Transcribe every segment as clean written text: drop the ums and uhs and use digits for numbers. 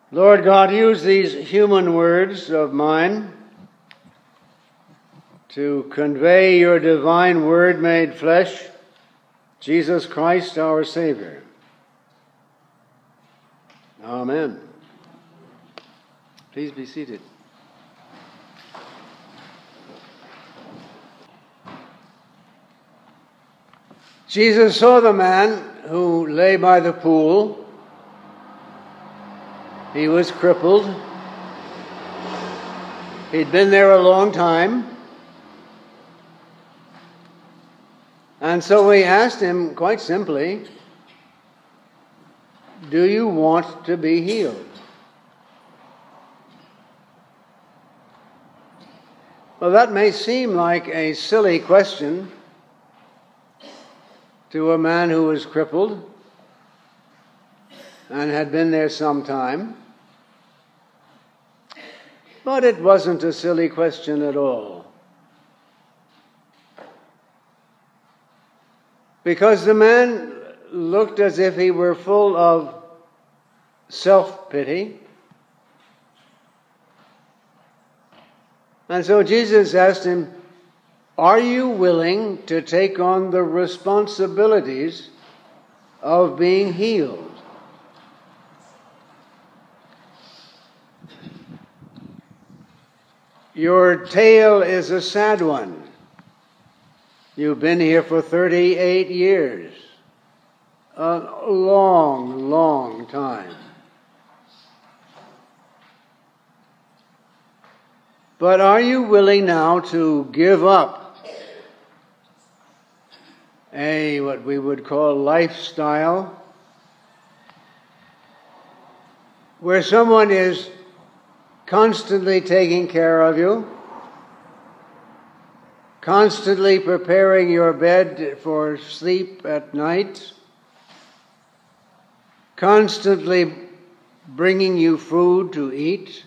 Lord God, use these human words of mine to convey your divine word made flesh, Jesus Christ our Savior. Amen. Please be seated. Jesus saw the man who lay by the pool. He was crippled. He'd been there a long time. And so he asked him quite simply, do you want to be healed? Well, that may seem like a silly question to a man who was crippled and had been there some time. But it wasn't a silly question at all. Because the man looked as if he were full of self-pity. And so Jesus asked him, are you willing to take on the responsibilities of being healed? Your tale is a sad one. You've been here for 38 years. A long, long time. But are you willing now to give up what we would call lifestyle, where someone is constantly taking care of you, constantly preparing your bed for sleep at night, constantly bringing you food to eat?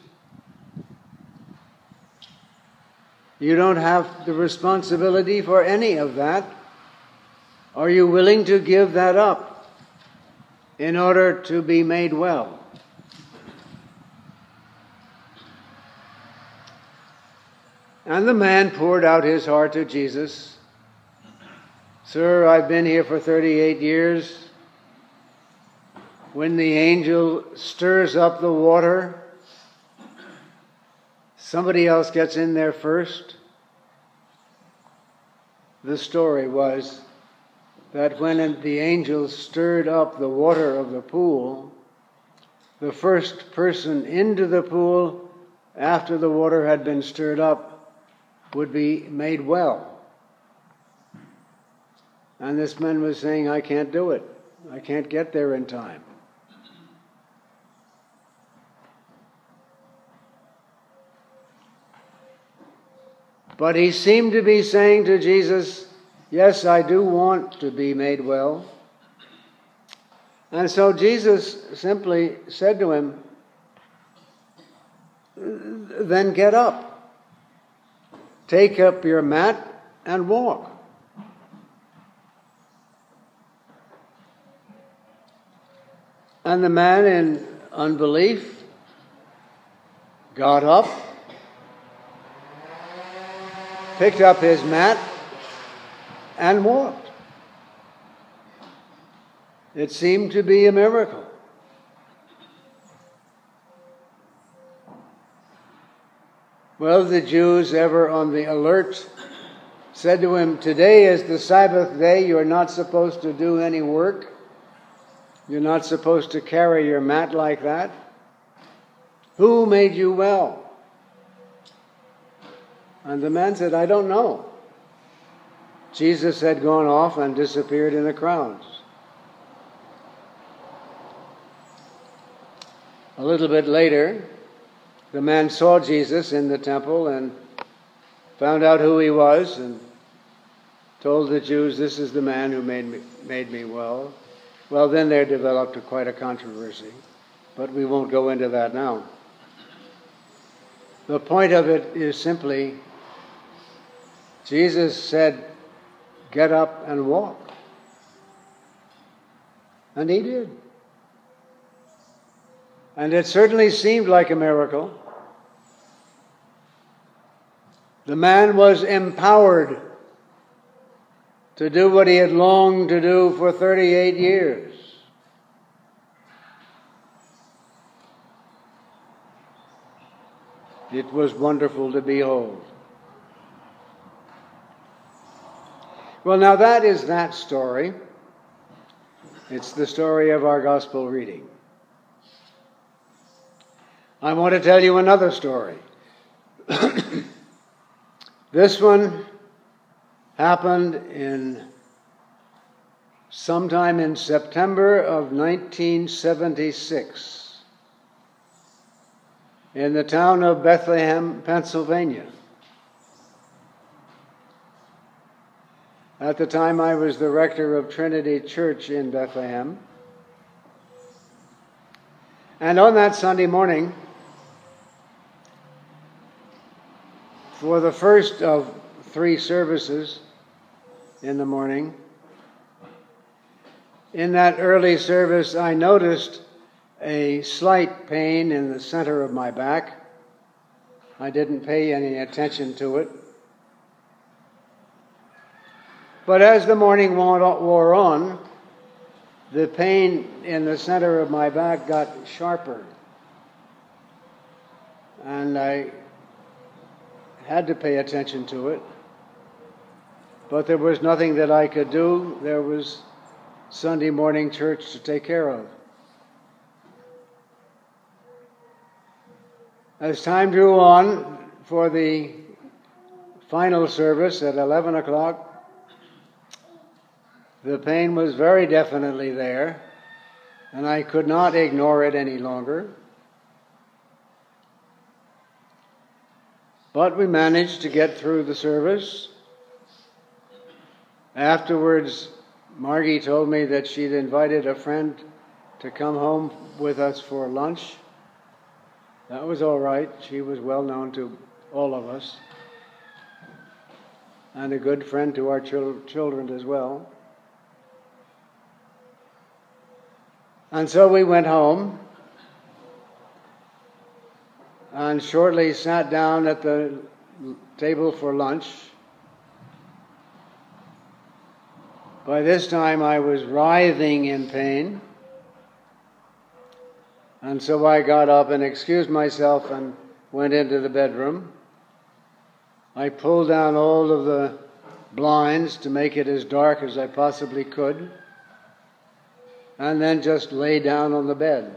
You don't have the responsibility for any of that. Are you willing to give that up in order to be made well? And the man poured out his heart to Jesus. Sir, I've been here for 38 years. When the angel stirs up the water, somebody else gets in there first. The story was that when the angel stirred up the water of the pool, the first person into the pool after the water had been stirred up would be made well. And this man was saying, I can't do it. I can't get there in time. But he seemed to be saying to Jesus, yes, I do want to be made well. And so Jesus simply said to him, then get up. Take up your mat and walk. And the man in unbelief got up, picked up his mat, and walked. It seemed to be a miracle. Well, the Jews, ever on the alert, said to him, today is the Sabbath day. You're not supposed to do any work. You're not supposed to carry your mat like that. Who made you well? And the man said, I don't know. Jesus had gone off and disappeared in the crowds. A little bit later, the man saw Jesus in the temple and found out who he was and told the Jews, this is the man who made me well. Well, then there developed quite a controversy, but we won't go into that now. The point of it is simply, Jesus said, get up and walk. And he did. And it certainly seemed like a miracle. The man was empowered to do what he had longed to do for 38 years. It was wonderful to behold. Well, now that is that story. It's the story of our gospel reading. I want to tell you another story. This one happened sometime in September of 1976 in the town of Bethlehem, Pennsylvania. At the time, I was the rector of Trinity Church in Bethlehem. And on that Sunday morning, for the first of 3 services in the morning, in that early service, I noticed a slight pain in the center of my back. I didn't pay any attention to it. But as the morning wore on, the pain in the center of my back got sharper. And I had to pay attention to it. But there was nothing that I could do. There was Sunday morning church to take care of. As time drew on for the final service at 11 o'clock, the pain was very definitely there, and I could not ignore it any longer. But we managed to get through the service. Afterwards, Margie told me that she'd invited a friend to come home with us for lunch. That was all right. She was well known to all of us, and a good friend to our children as well. And so we went home and shortly sat down at the table for lunch. By this time I was writhing in pain, and so I got up and excused myself and went into the bedroom. I pulled down all of the blinds to make it as dark as I possibly could, and then just lay down on the bed.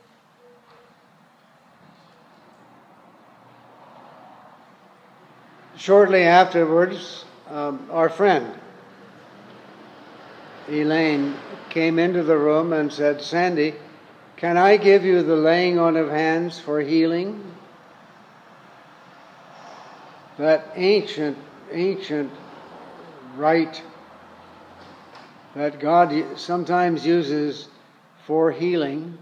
Shortly afterwards, our friend, Elaine, came into the room and said, "Sandy, can I give you the laying on of hands for healing?" That ancient rite that God sometimes uses for healing.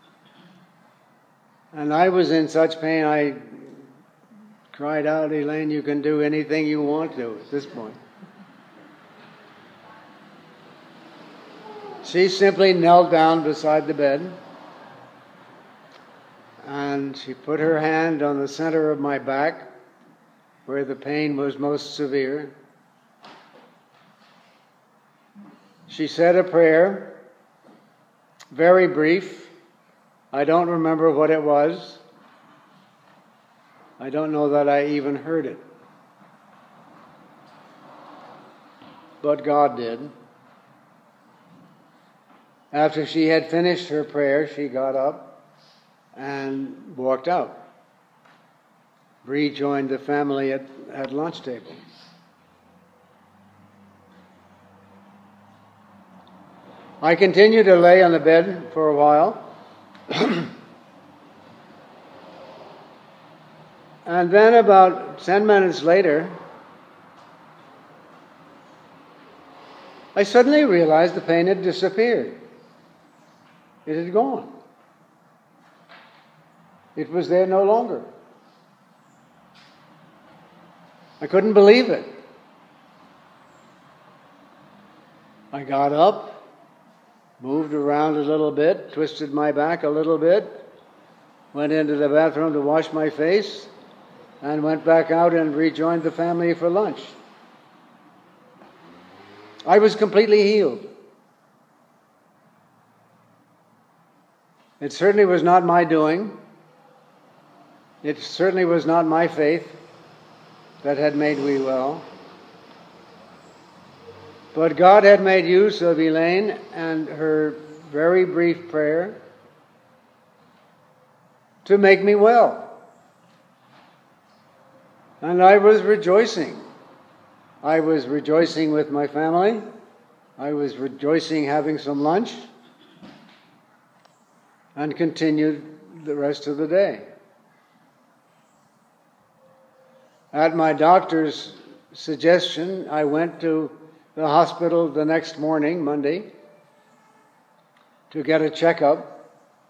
And I was in such pain, I cried out, "Elaine, you can do anything you want to at this point." She simply knelt down beside the bed, and she put her hand on the center of my back, where the pain was most severe. She said a prayer, very brief. I don't remember what it was. I don't know that I even heard it. But God did. After she had finished her prayer, she got up and walked out. Bree joined the family at lunch table. I continued to lay on the bed for a while. And then about 10 minutes later, I suddenly realized the pain had disappeared. It had gone. It was there no longer. I couldn't believe it. I got up, moved around a little bit, twisted my back a little bit, went into the bathroom to wash my face, and went back out and rejoined the family for lunch. I was completely healed. It certainly was not my doing. It certainly was not my faith that had made me well. But God had made use of Elaine and her very brief prayer to make me well. And I was rejoicing. I was rejoicing with my family. I was rejoicing having some lunch, and continued the rest of the day. At my doctor's suggestion, I went to the hospital the next morning, Monday, to get a checkup.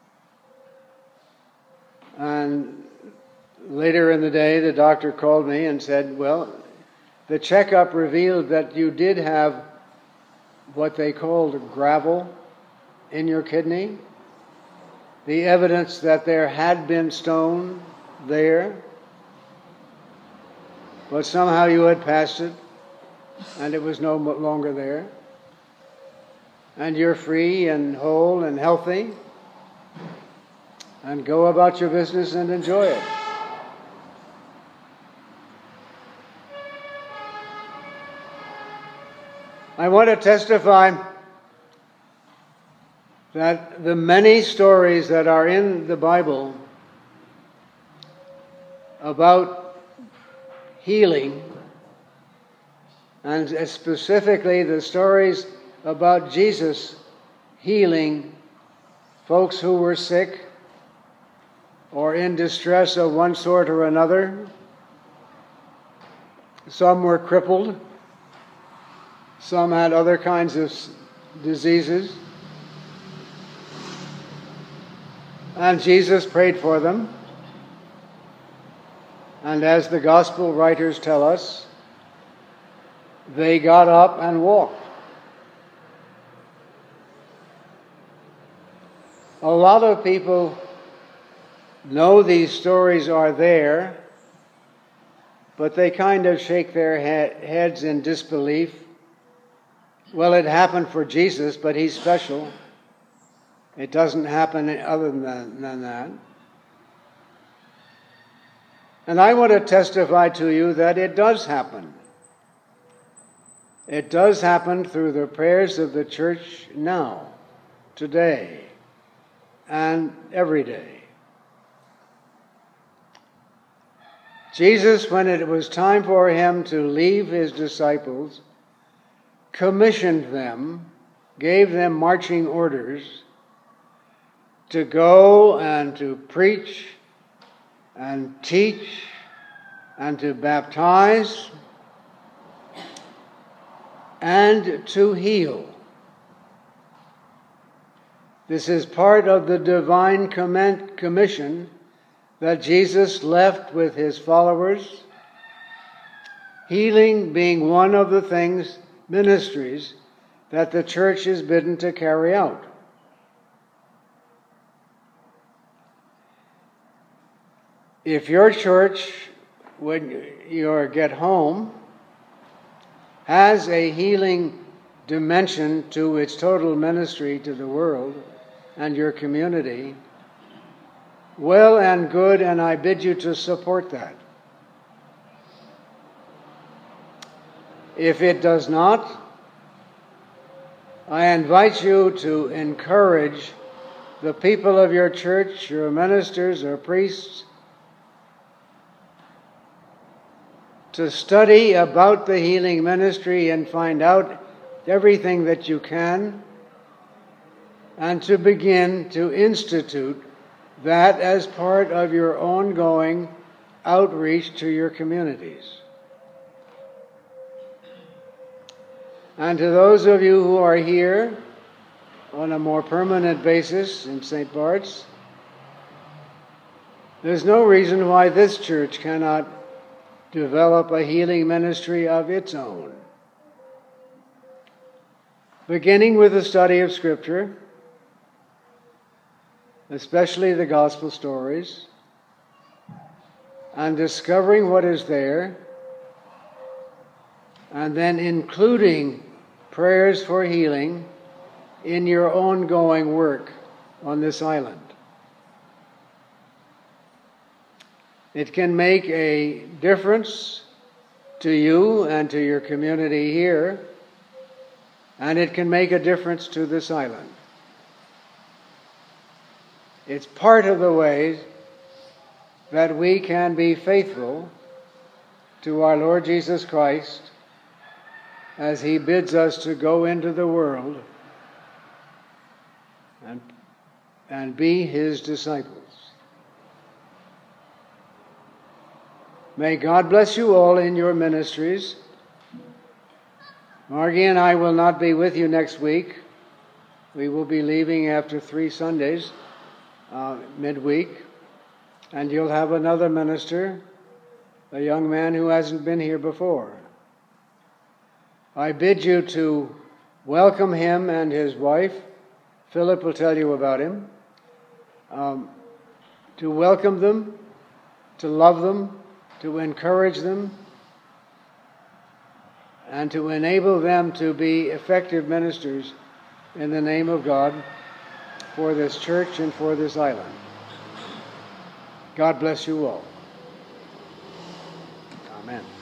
And later in the day, the doctor called me and said, well, the checkup revealed that you did have what they called gravel in your kidney. The evidence that there had been stone there, but somehow you had passed it, and it was no longer there. And you're free and whole and healthy, and go about your business and enjoy it. I want to testify that the many stories that are in the Bible about healing, and specifically the stories about Jesus healing folks who were sick or in distress of one sort or another. Some were crippled. Some had other kinds of diseases. And Jesus prayed for them. And as the gospel writers tell us, they got up and walked. A lot of people know these stories are there, but they kind of shake their heads in disbelief. Well, it happened for Jesus, but he's special. It doesn't happen other than that. And I want to testify to you that it does happen. It does happen through the prayers of the church now, today, and every day. Jesus, when it was time for him to leave his disciples, commissioned them, gave them marching orders to go and to preach and teach and to baptize and to heal. This is part of the divine commission that Jesus left with his followers, healing being one of the ministries that the church is bidden to carry out. If your church, when you get home, has a healing dimension to its total ministry to the world and your community, well and good, and I bid you to support that. If it does not, I invite you to encourage the people of your church, your ministers or priests, to study about the healing ministry and find out everything that you can, and to begin to institute that as part of your ongoing outreach to your communities. And to those of you who are here on a more permanent basis in St. Bart's, there's no reason why this church cannot develop a healing ministry of its own. Beginning with the study of Scripture, especially the gospel stories, and discovering what is there, and then including prayers for healing in your ongoing work on this island. It can make a difference to you and to your community here, and it can make a difference to this island. It's part of the ways that we can be faithful to our Lord Jesus Christ as He bids us to go into the world and be His disciples. May God bless you all in your ministries. Margie and I will not be with you next week. We will be leaving after 3 Sundays, midweek, and you'll have another minister, a young man who hasn't been here before. I bid you to welcome him and his wife. Philip will tell you about him. To welcome them, to love them, to encourage them, and to enable them to be effective ministers in the name of God for this church and for this island. God bless you all. Amen.